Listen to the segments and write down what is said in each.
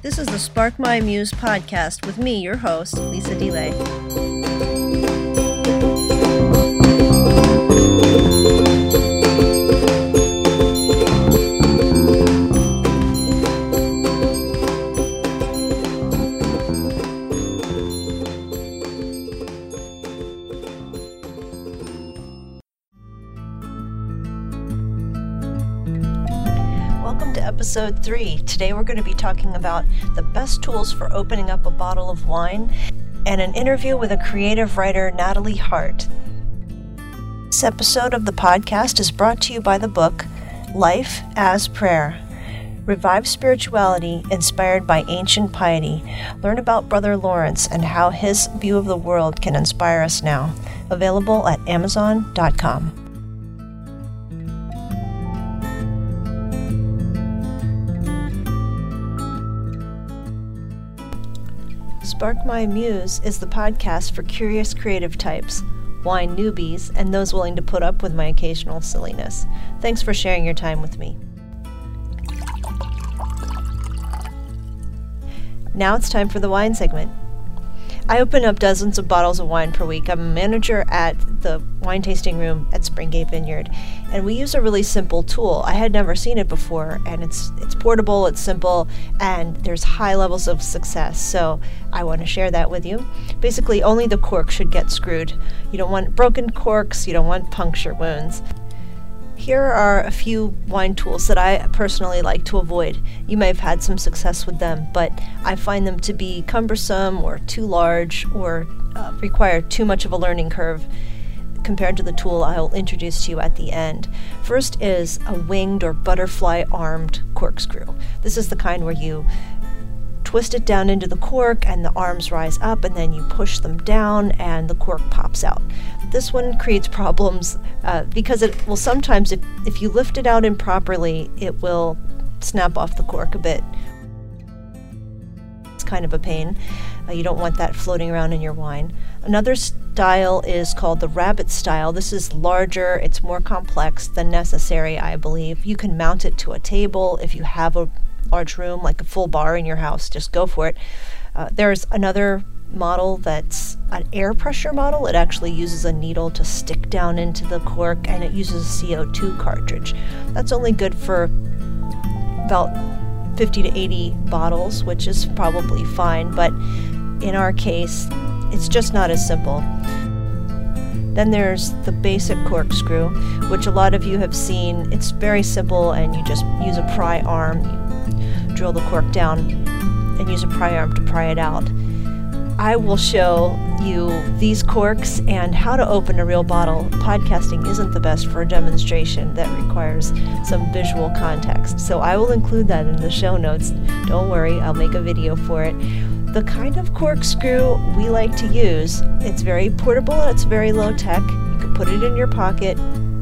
This is the Spark My Muse podcast with me, your host, Lisa DeLay. Episode 3. Today we're going to be talking about the best tools for opening up a bottle of wine and an interview with a creative writer, Natalie Hart. This episode of the podcast is brought to you by the book Life as Prayer. Revive spirituality inspired by ancient piety. Learn about Brother Lawrence and how his view of the world can inspire us now. Available at Amazon.com. Spark My Muse is the podcast for curious creative types, wine newbies, and those willing to put up with my occasional silliness. Thanks for sharing your time with me. Now it's time for the wine segment. I open up dozens of bottles of wine per week. I'm a manager at the wine tasting room at Springate Vineyard, and we use a really simple tool. I had never seen it before, and it's portable, it's simple, and there's high levels of success, so I want to share that with you. Basically, only the cork should get screwed. You don't want broken corks, you don't want puncture wounds. Here are a few wine tools that I personally like to avoid. You may have had some success with them, but I find them to be cumbersome or too large or require too much of a learning curve compared to the tool I'll introduce to you at the end. First is a winged or butterfly-armed corkscrew. This is the kind where you twist it down into the cork and the arms rise up, and then you push them down and the cork pops out. This one creates problems because it will sometimes, if you lift it out improperly, it will snap off the cork a bit. It's kind of a pain. You don't want that floating around in your wine. Another style is called the rabbit style. This is larger, it's more complex than necessary, I believe. You can mount it to a table if you have a large room, like a full bar in your house, just go for it. There's another model that's an air pressure model. It actually uses a needle to stick down into the cork, and it uses a CO2 cartridge. That's only good for about 50 to 80 bottles, which is probably fine, but in our case, it's just not as simple. Then there's the basic corkscrew, which a lot of you have seen. It's very simple, and you just use a pry arm. You drill the cork down and use a pry arm to pry it out. I will show you these corks and how to open a real bottle. Podcasting isn't the best for a demonstration that requires some visual context, so I will include that in the show notes. Don't worry, I'll make a video for it. The kind of corkscrew we like to use, it's very portable and it's very low tech. You can put it in your pocket,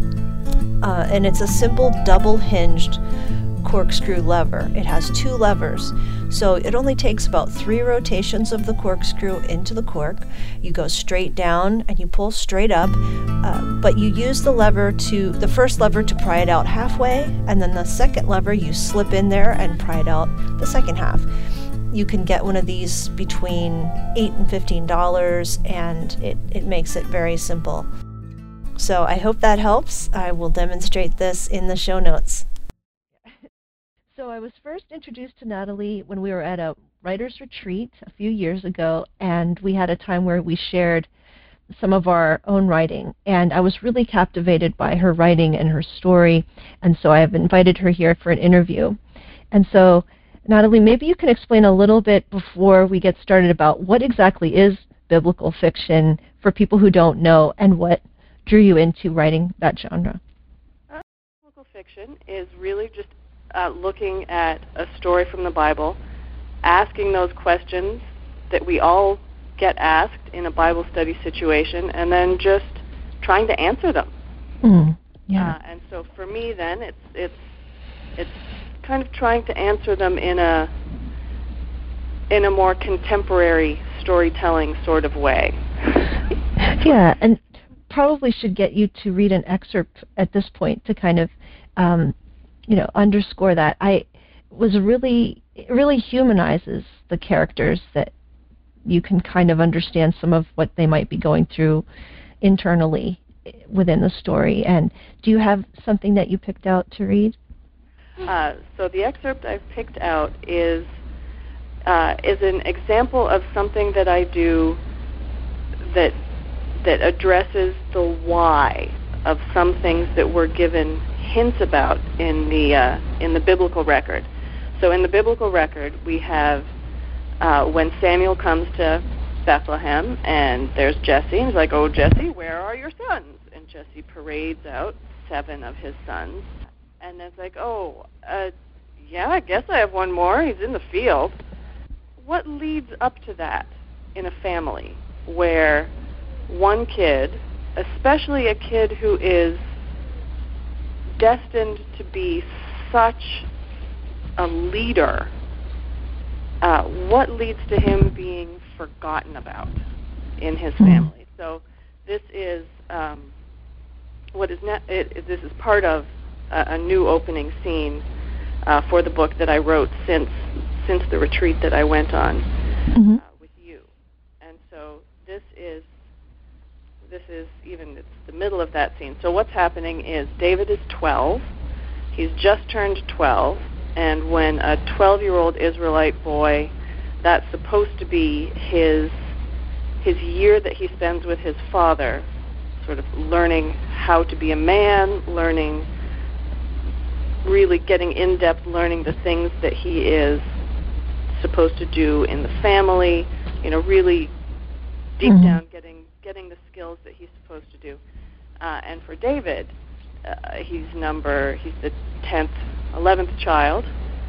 and it's a simple double-hinged corkscrew lever. It has 2 levers, so it only takes about 3 rotations of the corkscrew into the cork. You go straight down and you pull straight up, but you use the first lever to pry it out halfway, and then the second lever you slip in there and pry it out the second half. You can get one of these between $8 and $15, and it makes it very simple. So I hope that helps. I will demonstrate this in the show notes. So I was first introduced to Natalie when we were at a writer's retreat a few years ago, and we had a time where we shared some of our own writing, and I was really captivated by her writing and her story, and so I have invited her here for an interview. And so, Natalie, maybe you can explain a little bit before we get started about what exactly is biblical fiction for people who don't know, and what drew you into writing that genre. Biblical fiction is really just looking at a story from the Bible, asking those questions that we all get asked in a Bible study situation, and then just trying to answer them. And so for me, then it's kind of trying to answer them in a more contemporary storytelling sort of way. Yeah, and probably should get you to read an excerpt at this point to kind of underscore that. I was really it really humanizes the characters, that you can kind of understand some of what they might be going through internally within the story. And do you have something that you picked out to read? So the excerpt I've picked out is an example of something that I do that addresses the why of some things that we're given hints about in the biblical record. So in the biblical record, we have when Samuel comes to Bethlehem, and there's Jesse, and he's like, "Oh, Jesse, where are your sons?" And Jesse parades out 7 of his sons, and it's like, "Oh, yeah, I guess I have one more. He's in the field." What leads up to that in a family where one kid, especially a kid who is destined to be such a leader, what leads to him being forgotten about in his family? So this is this is part of a new opening scene for the book that I wrote since the retreat that I went on with you. And so this is even, it's the middle of that scene. So what's happening is David is 12. He's just turned 12, and when a 12-year-old Israelite boy, that's supposed to be his year that he spends with his father, sort of learning how to be a man, learning, really getting in-depth, learning the things that he is supposed to do in the family, really deep down getting the skills that he's supposed to do. And for David, he's the 11th child,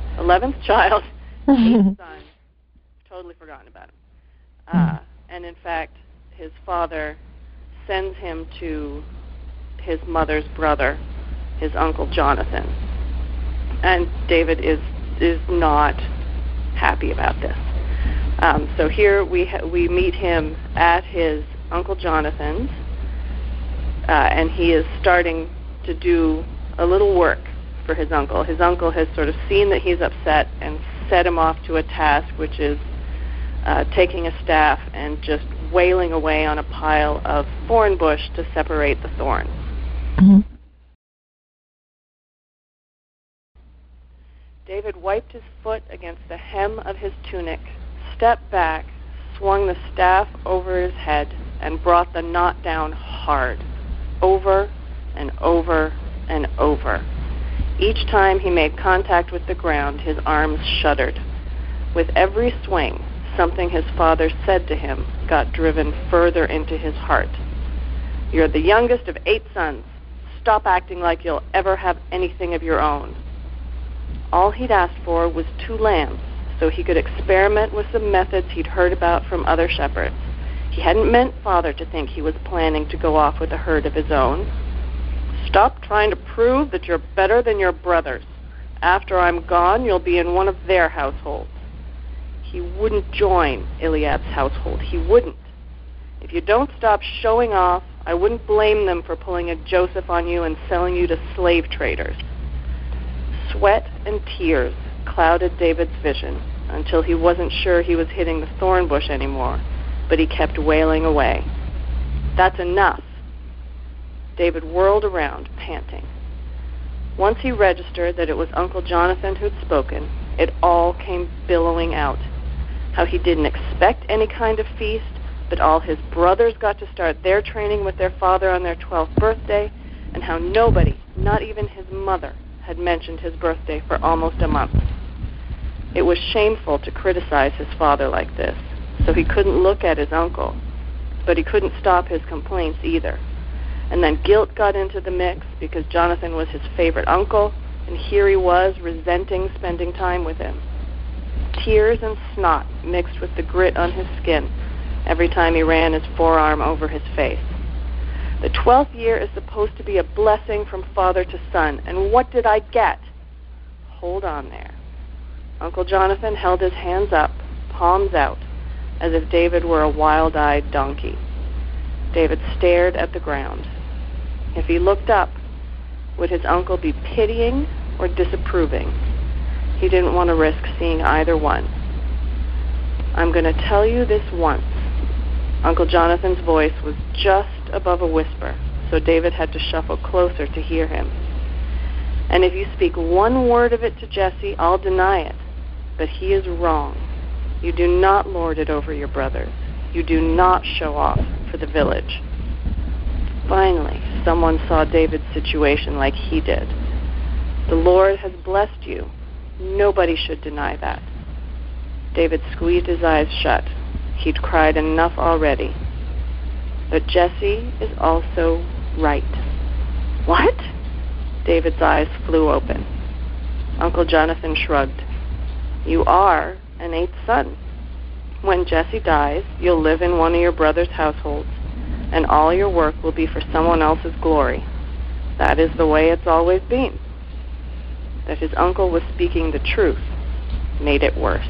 8th son, totally forgotten about him. And in fact, his father sends him to his mother's brother, his uncle Jonathan. And David is not happy about this. So here we meet him at his Uncle Jonathan's, and he is starting to do a little work for his uncle. His uncle has sort of seen that he's upset and set him off to a task, which is taking a staff and just wailing away on a pile of thorn bush to separate the thorns. David wiped his foot against the hem of his tunic, stepped back, swung the staff over his head, and brought the knot down hard, over and over and over. Each time he made contact with the ground, his arms shuddered. With every swing, something his father said to him got driven further into his heart. "You're the youngest of 8 sons. Stop acting like you'll ever have anything of your own." All he'd asked for was 2 lambs, so he could experiment with the methods he'd heard about from other shepherds. He hadn't meant Father to think he was planning to go off with a herd of his own. "Stop trying to prove that you're better than your brothers. After I'm gone, you'll be in one of their households." He wouldn't join Eliab's household. He wouldn't. "If you don't stop showing off, I wouldn't blame them for pulling a Joseph on you and selling you to slave traders." Sweat and tears clouded David's vision until he wasn't sure he was hitting the thorn bush anymore, but he kept wailing away. "That's enough." David whirled around, panting. Once he registered that it was Uncle Jonathan who'd spoken, it all came billowing out. How he didn't expect any kind of feast, but all his brothers got to start their training with their father on their 12th birthday, and how nobody, not even his mother, had mentioned his birthday for almost a month. It was shameful to criticize his father like this, so he couldn't look at his uncle, but he couldn't stop his complaints either. And then guilt got into the mix because Jonathan was his favorite uncle, and here he was resenting spending time with him. Tears and snot mixed with the grit on his skin every time he ran his forearm over his face. The 12th year is supposed to be a blessing from father to son, and what did I get? Hold on there. Uncle Jonathan held his hands up, palms out, as if David were a wild-eyed donkey. David stared at the ground. If he looked up, would his uncle be pitying or disapproving? He didn't want to risk seeing either one. I'm going to tell you this once. Uncle Jonathan's voice was just above a whisper, so David had to shuffle closer to hear him. And if you speak one word of it to Jesse, I'll deny it. But he is wrong. You do not lord it over your brothers. You do not show off for the village. Finally, someone saw David's situation like he did. The Lord has blessed you. Nobody should deny that. David squeezed his eyes shut. He'd cried enough already. But Jesse is also right. What? David's eyes flew open. Uncle Jonathan shrugged. You are an eighth son. When Jesse dies, you'll live in one of your brother's households, and all your work will be for someone else's glory. That is the way it's always been. That his uncle was speaking the truth made it worse.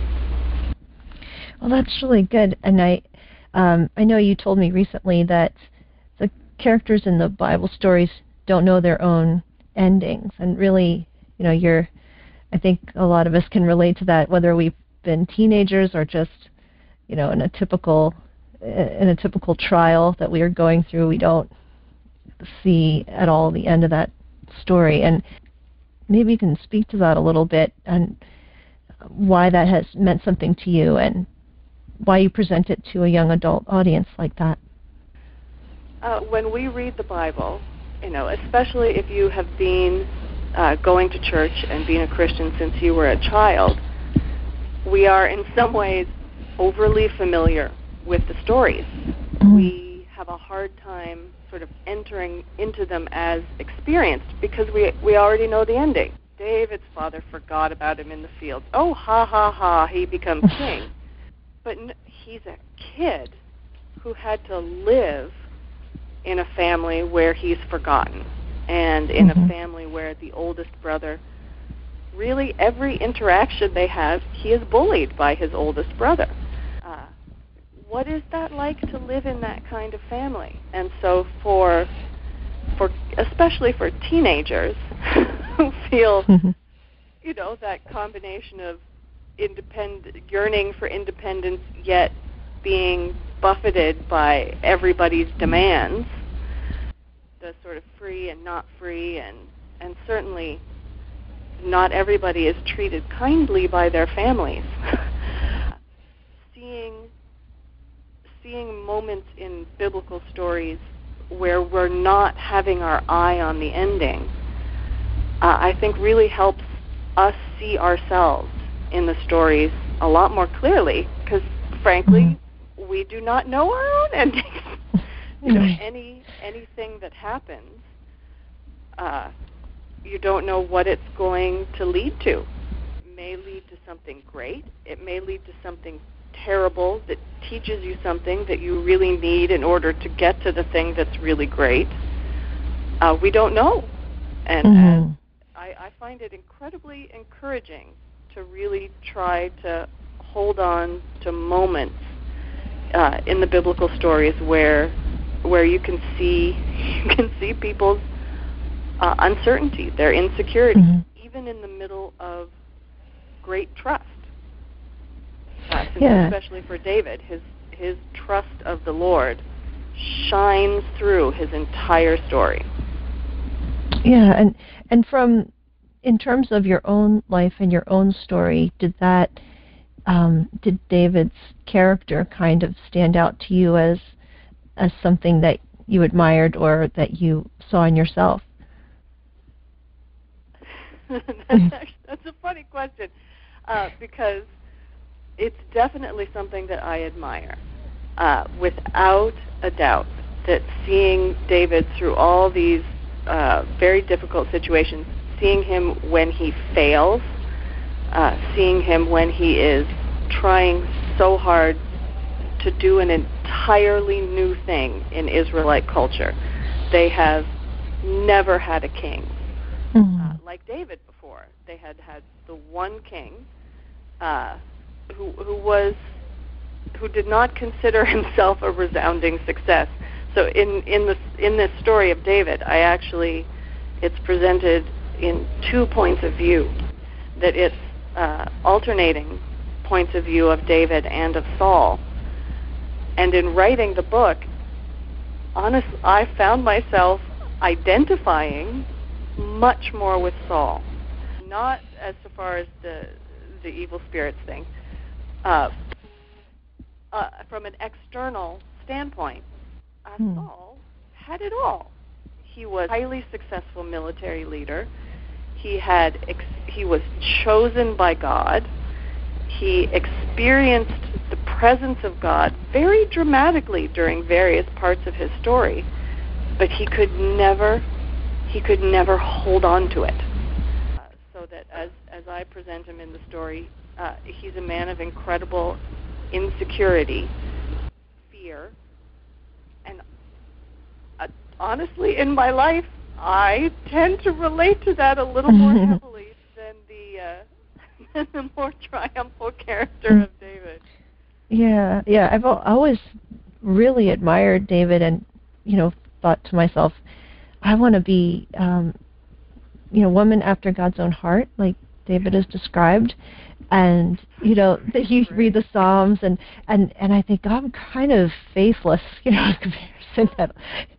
Well, that's really good. And I know you told me recently that the characters in the Bible stories don't know their own endings. And really, I think a lot of us can relate to that, whether we've been teenagers or just, in a typical trial that we are going through. We don't see at all the end of that story. And maybe you can speak to that a little bit and why that has meant something to you and why you present it to a young adult audience like that. When we read the Bible, especially if you have been going to church and being a Christian since you were a child, we are in some ways overly familiar with the stories. Mm-hmm. We have a hard time sort of entering into them as experienced because we already know the ending. David's father forgot about him in the field. Oh, ha, ha, ha, he becomes king. But he's a kid who had to live in a family where he's forgotten and in a family where the oldest brother, really every interaction they have, he is bullied by his oldest brother. What is that like to live in that kind of family? And so for especially for teenagers who feel, that combination of yearning for independence, yet being buffeted by everybody's demands, the sort of free and not free, and certainly not everybody is treated kindly by their families. Seeing moments in biblical stories where we're not having our eye on the ending, I think really helps us see ourselves in the stories a lot more clearly, because frankly, we do not know our own endings. Anything that happens, you don't know what it's going to lead to. It may lead to something great. It may lead to something terrible that teaches you something that you really need in order to get to the thing that's really great. We don't know. And I find it incredibly encouraging to really try to hold on to moments in the biblical stories where you can see people's uncertainty, their insecurity, even in the middle of great trust. Especially for David, his trust of the Lord shines through his entire story. Yeah, and from in terms of your own life and your own story, did David's character kind of stand out to you as something that you admired or that you saw in yourself? That's a funny question, because it's definitely something that I admire, without a doubt, that seeing David through all these very difficult situations, seeing him when he fails, seeing him when he is trying so hard to do an entirely new thing in Israelite culture. They have never had a king like David before. They had the one king who did not consider himself a resounding success. So in this story of David, it's presented in 2 points of view. That it's alternating points of view of David and of Saul. And in writing the book, I found myself identifying much more with Saul. Not as far as the evil spirits thing. From an external standpoint, Saul had it all. He was a highly successful military leader. He was chosen by God. He experienced the presence of God very dramatically during various parts of his story, but he could never hold on to it. So that as I present him in the story, he's a man of incredible insecurity, fear, and honestly, in my life, I tend to relate to that a little more heavily than the more triumphal character of David. Yeah. I've always really admired David, and thought to myself, I want to be, woman after God's own heart, like David is described. And that you read the Psalms, and I think I'm kind of faithless, in comparison.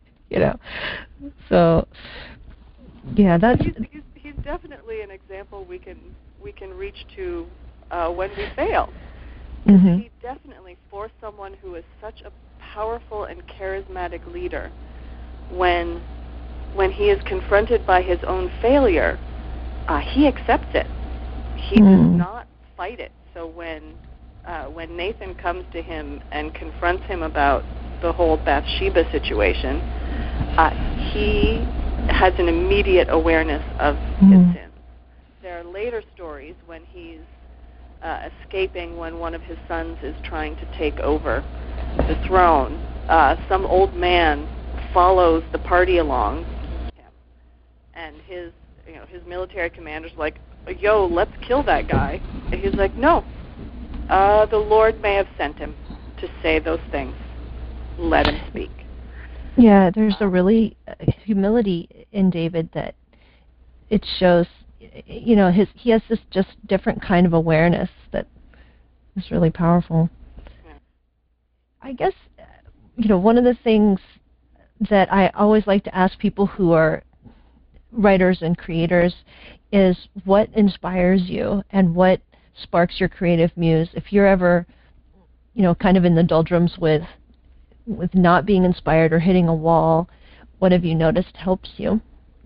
So yeah, that's he's definitely an example we can reach to when we fail. Mm-hmm. He definitely, for someone who is such a powerful and charismatic leader, when he is confronted by his own failure, he accepts it. He does not fight it. So when Nathan comes to him and confronts him about the whole Bathsheba situation, he has an immediate awareness of his sins. There are later stories when he's escaping when one of his sons is trying to take over the throne. Some old man follows the party along, and his military commander's like, "Yo, let's kill that guy." And he's like, "No, the Lord may have sent him to say those things. Let him speak." Yeah, there's a really humility in David that it shows. He has this just different kind of awareness that is really powerful. Yeah. I guess one of the things that I always like to ask people who are writers and creators is what inspires you and what sparks your creative muse. If you're ever, kind of in the doldrums with not being inspired or hitting a wall, what have you noticed helps you?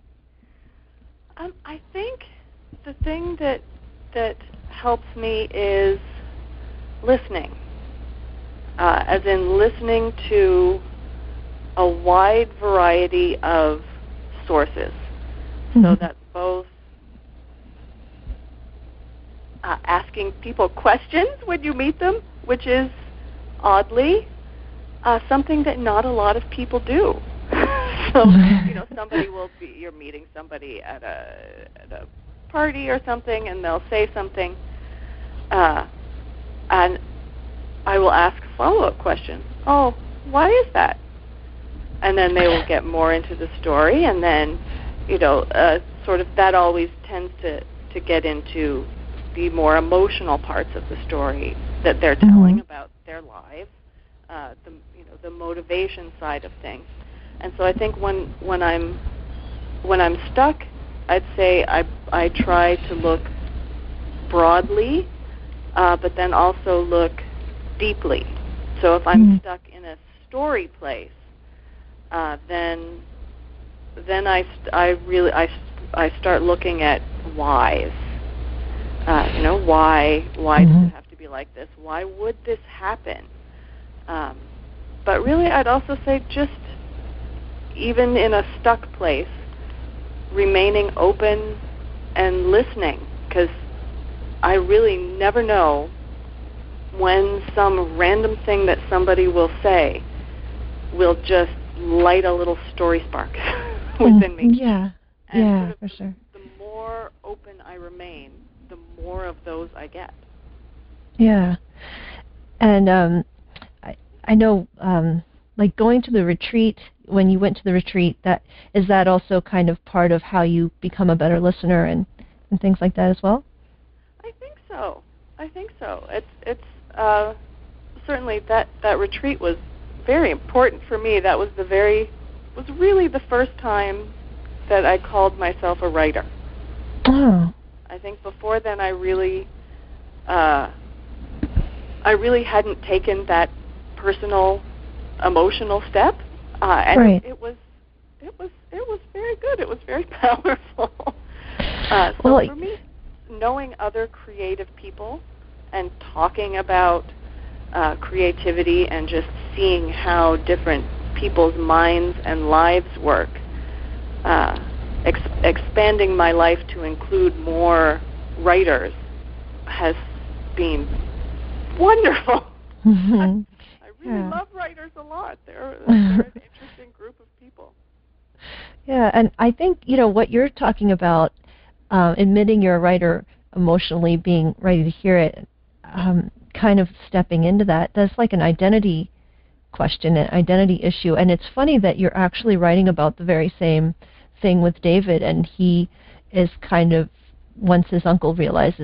I think the thing that helps me is listening, as in listening to a wide variety of sources. So that's both asking people questions when you meet them, which is oddly something that not a lot of people do. So somebody you're meeting somebody at a party or something, and they'll say something, and I will ask a follow-up question. Oh, why is that? And then they will get more into the story, and then sort of that always tends to get into the more emotional parts of the story that they're telling about their lives, the motivation side of things. And so I think when I'm stuck, I'd say I try to look broadly, but then also look deeply. So if I'm stuck in a story place, then I start looking at whys. Why does it have to be like this? Why would this happen? But really, I'd also say just even in a stuck place, remaining open and listening, because I really never know when some random thing that somebody will say will just light a little story spark within me. Yeah, and for sure. The more open I remain, the more of those I get. Yeah, and I know, like going to the retreat. When you went to the retreat, is that also kind of part of how you become a better listener and things like that as well? I think so. It's certainly that retreat was very important for me. That was really the first time that I called myself a writer. Oh. I think before then I really hadn't taken that personal, emotional step, and right. it was very good. It was very powerful. Well, for me, knowing other creative people and talking about creativity and just seeing how different people's minds and lives work, expanding my life to include more writers has been wonderful. Mm-hmm. I really love writers a lot. They're an interesting group of people. Yeah, and I think, what you're talking about, admitting you're a writer, emotionally being ready to hear it, kind of stepping into that, that's like an identity question, an identity issue. And it's funny that you're actually writing about the very same thing with David, and he is kind of, once his uncle realizes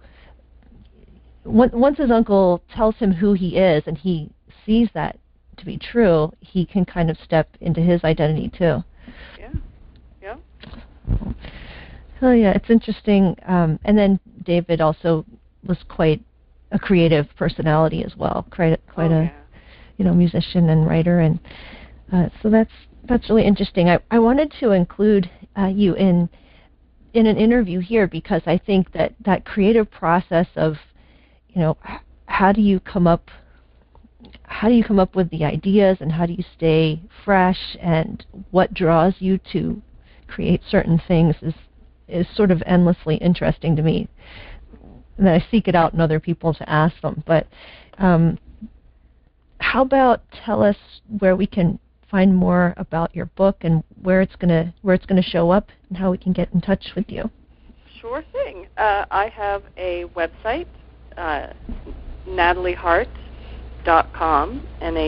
once his uncle tells him who he is and he sees that to be true, he can kind of step into his identity too. Yeah. So yeah, it's interesting. And then David also was quite a creative personality as well, quite a musician and writer, and so that's really interesting. I wanted to include you in an interview here because I think that creative process of, how do you come up with the ideas, and how do you stay fresh, and what draws you to create certain things is sort of endlessly interesting to me. And then I seek it out in other people to ask them. But how about tell us where we can find more about your book and where it's gonna show up and how we can get in touch with you? Sure thing. I have a website, NatalieHart.com,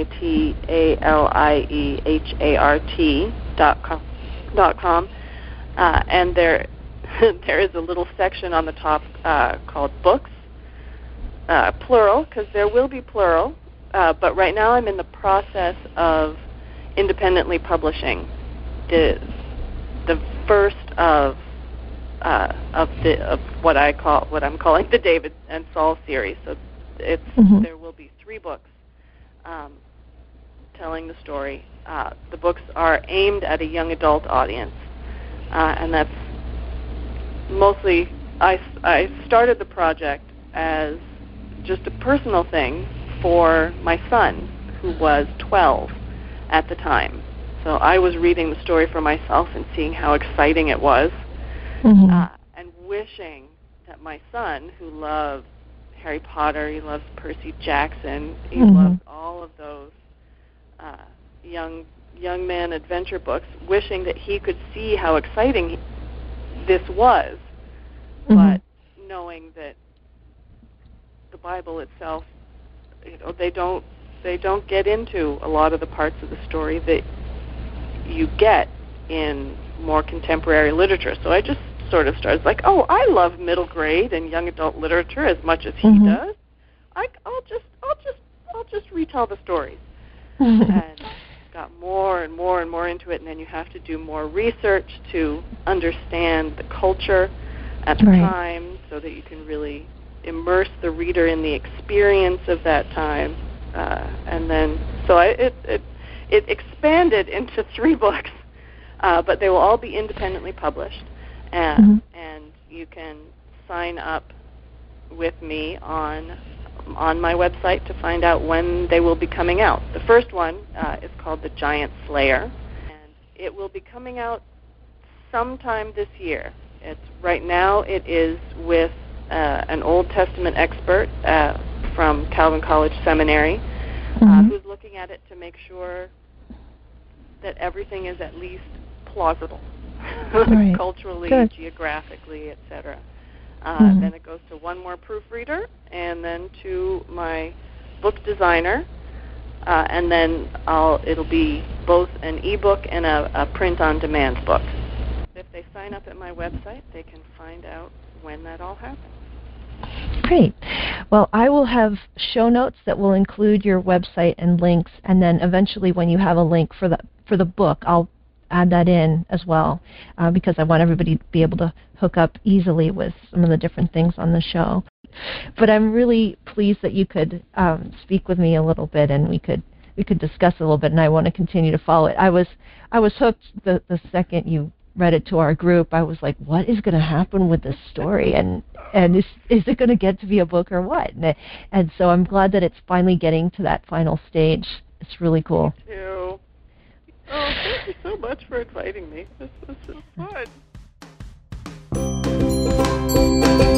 NatalieHart.com, and there is a little section on the top called Books, plural, because there will be plural, but right now I'm in the process of independently publishing the first of what I'm calling the David and Saul series. So there will be 3 books telling the story. The books are aimed at a young adult audience, and that's mostly I started the project as just a personal thing for my son, who was 12 at the time. So I was reading the story for myself and seeing how exciting it was, and wishing that my son, who loves Harry Potter, he loves Percy Jackson, he loves all of those young man adventure books, wishing that he could see how exciting this was, but knowing that the Bible itself, they don't get into a lot of the parts of the story that you get in more contemporary literature. So I just sort of started like, I love middle grade and young adult literature as much as he does. I'll just retell the stories. And got more and more and more into it, and then you have to do more research to understand the culture at the time, so that you can really immerse the reader in the experience of that time. And then, so it expanded into 3 books, but they will all be independently published, and you can sign up with me on my website to find out when they will be coming out. The first one is called The Giant Slayer, and it will be coming out sometime this year. Right now it is with an Old Testament expert from Calvin College Seminary, who's looking at it to make sure that everything is at least plausible, culturally, geographically, etc. Then it goes to one more proofreader, and then to my book designer, and then it'll be both an ebook and a print-on-demand book. If they sign up at my website, they can find out when that all happens. Great. Well, I will have show notes that will include your website and links, and then eventually when you have a link for the book, I'll add that in as well, because I want everybody to be able to hook up easily with some of the different things on the show. But I'm really pleased that you could speak with me a little bit, and we could discuss a little bit, and I want to continue to follow it. I was hooked the second you read it to our group. I was like, what is going to happen with this story, and is it going to get to be a book or what? And so I'm glad that it's finally getting to that final stage. It's really cool. Me too. Oh, thank you so much for inviting me. This was so fun.